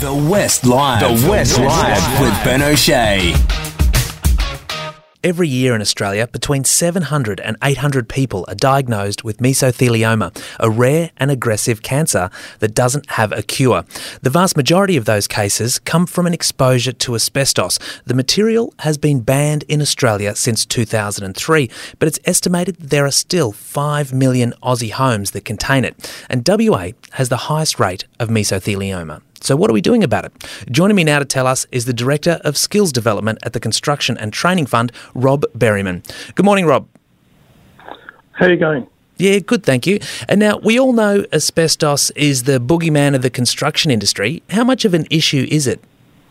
The West Live. The West Live with Ben O'Shea. Every year in Australia, between 700 and 800 people are diagnosed with mesothelioma, a rare and aggressive cancer that doesn't have a cure. The vast majority of those cases come from an exposure to asbestos. The material has been banned in Australia since 2003, but it's estimated that there are still 5 million Aussie homes that contain it, and WA has the highest rate of mesothelioma. So what are we doing about it? Joining me now to tell us is the Director of Skills Development at the Construction and Training Fund, Rob Berryman. Good morning, Rob. How are you going? Yeah, good, thank you. And now, we all know asbestos is the boogeyman of the construction industry. How much of an issue is it?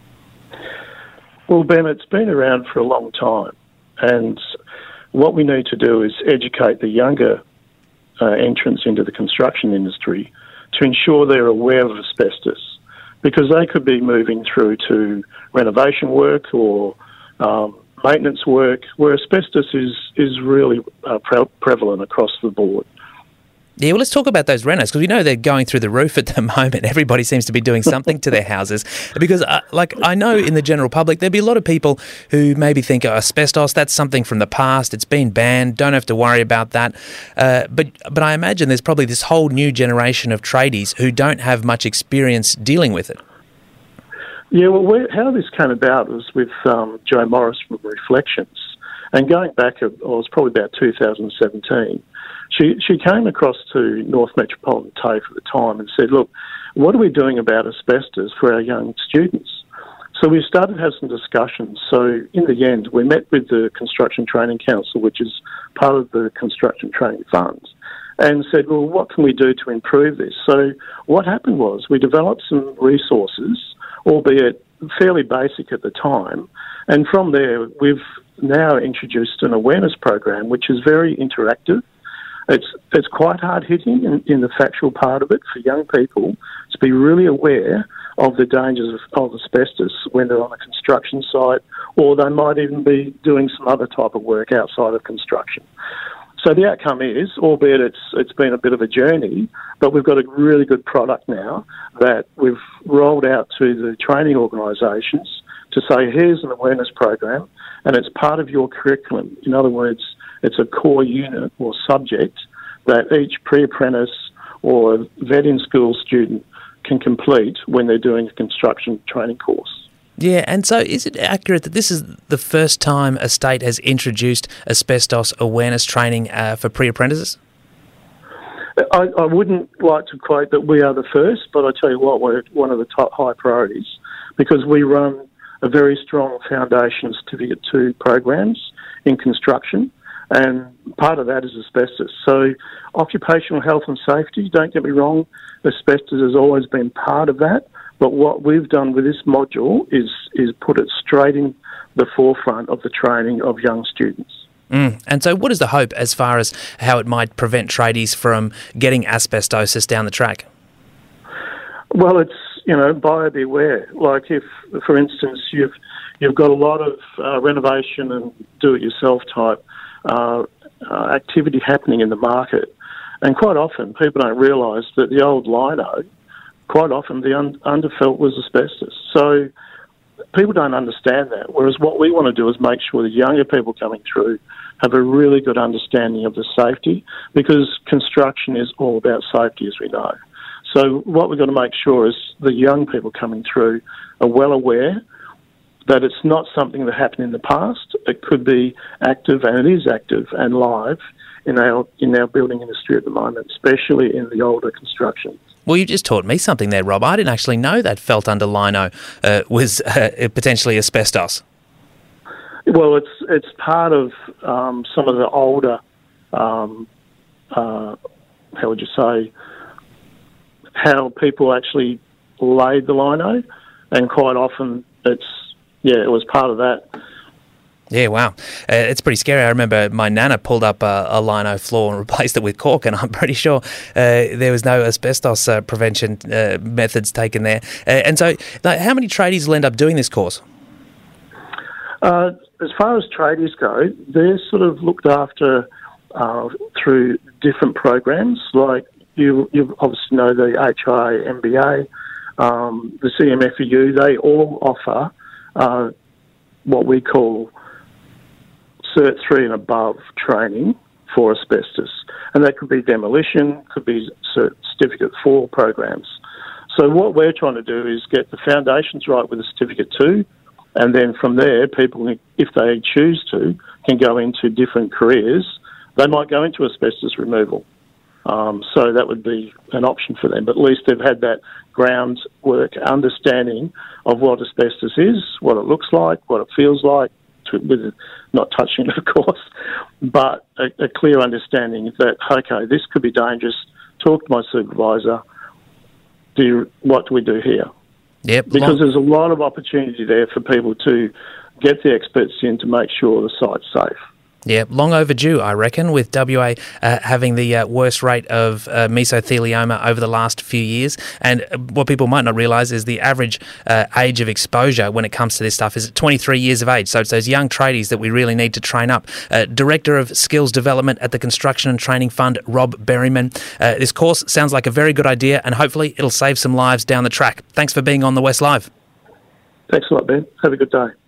Well, Ben, it's been around for a long time, and what we need to do is educate the younger entrants into the construction industry to ensure they're aware of asbestos, because they could be moving through to renovation work or maintenance work, where asbestos is really prevalent across the board. Yeah, well, let's talk about those renos, because we know they're going through the roof at the moment. Everybody seems to be doing something to their houses. Because, I know in the general public, there'd be a lot of people who maybe think, asbestos, that's something from the past, it's been banned, don't have to worry about that. But I imagine there's probably this whole new generation of tradies who don't have much experience dealing with it. Yeah, well, how this came about was with Jo Morris from Reflections. And going back, it was probably about 2017, she came across to North Metropolitan TAFE at the time and said, look, what are we doing about asbestos for our young students? So we started to have some discussions. So in the end, we met with the Construction Training Council, which is part of the Construction Training Fund, and said, well, what can we do to improve this? So what happened was we developed some resources, albeit fairly basic at the time, and from there we've now introduced an awareness program which is very interactive. It's quite hard-hitting in the factual part of it for young people to be really aware of the dangers of asbestos when they're on a construction site, or they might even be doing some other type of work outside of construction. So the outcome is, albeit it's been a bit of a journey, but we've got a really good product now that we've rolled out to the training organisations to say, here's an awareness program, and it's part of your curriculum. In other words, it's a core unit or subject that each pre-apprentice or vet-in-school student can complete when they're doing a construction training course. Yeah, and so is it accurate that this is the first time a state has introduced asbestos awareness training for pre-apprentices? I wouldn't like to quote that we are the first, but I tell you what, we're one of the top high priorities, because we run a very strong Foundation Certificate 2 programs in construction, and part of that is asbestos. So occupational health and safety, don't get me wrong, asbestos has always been part of that, but what we've done with this module is put it straight in the forefront of the training of young students. And so what is the hope as far as how it might prevent tradies from getting asbestosis down the track? Well, it's, buyer beware. Like if, for instance, you've got a lot of renovation and do-it-yourself type activity happening in the market, and quite often people don't realise that the old lino, quite often the underfelt was asbestos. So people don't understand that, whereas what we want to do is make sure the younger people coming through have a really good understanding of the safety, because construction is all about safety, as we know. So what we've got to make sure is the young people coming through are well aware that it's not something that happened in the past. It could be active, and it is active and live in our building industry at the moment, especially in the older construction. Well, you just taught me something there, Rob. I didn't actually know that felt under lino was potentially asbestos. Well, it's part of some of the older, how would you say, how people actually laid the lino, and quite often it was part of that. Yeah, wow. It's pretty scary. I remember my nana pulled up a lino floor and replaced it with cork, and I'm pretty sure there was no asbestos prevention methods taken there. And so how many tradies will end up doing this course? As far as tradies go, they're sort of looked after through different programs. Like you obviously know the HI MBA, the CMFEU, they all offer what we call Cert 3 and above training for asbestos. And that could be demolition, could be Certificate 4 programs. So what we're trying to do is get the foundations right with the Certificate 2, and then from there, people, if they choose to, can go into different careers. They might go into asbestos removal. So that would be an option for them. But at least they've had that groundwork understanding of what asbestos is, what it looks like, what it feels like, with not touching it, of course, but a clear understanding that, okay, this could be dangerous. Talk to my supervisor. What do we do here? Yep. Because there's a lot of opportunity there for people to get the experts in to make sure the site's safe. Yeah, long overdue, I reckon, with WA having the worst rate of mesothelioma over the last few years. And what people might not realise is the average age of exposure when it comes to this stuff is at 23 years of age. So it's those young tradies that we really need to train up. Director of Skills Development at the Construction and Training Fund, Rob Berryman. This course sounds like a very good idea, and hopefully it'll save some lives down the track. Thanks for being on the West Live. Thanks a lot, Ben. Have a good day.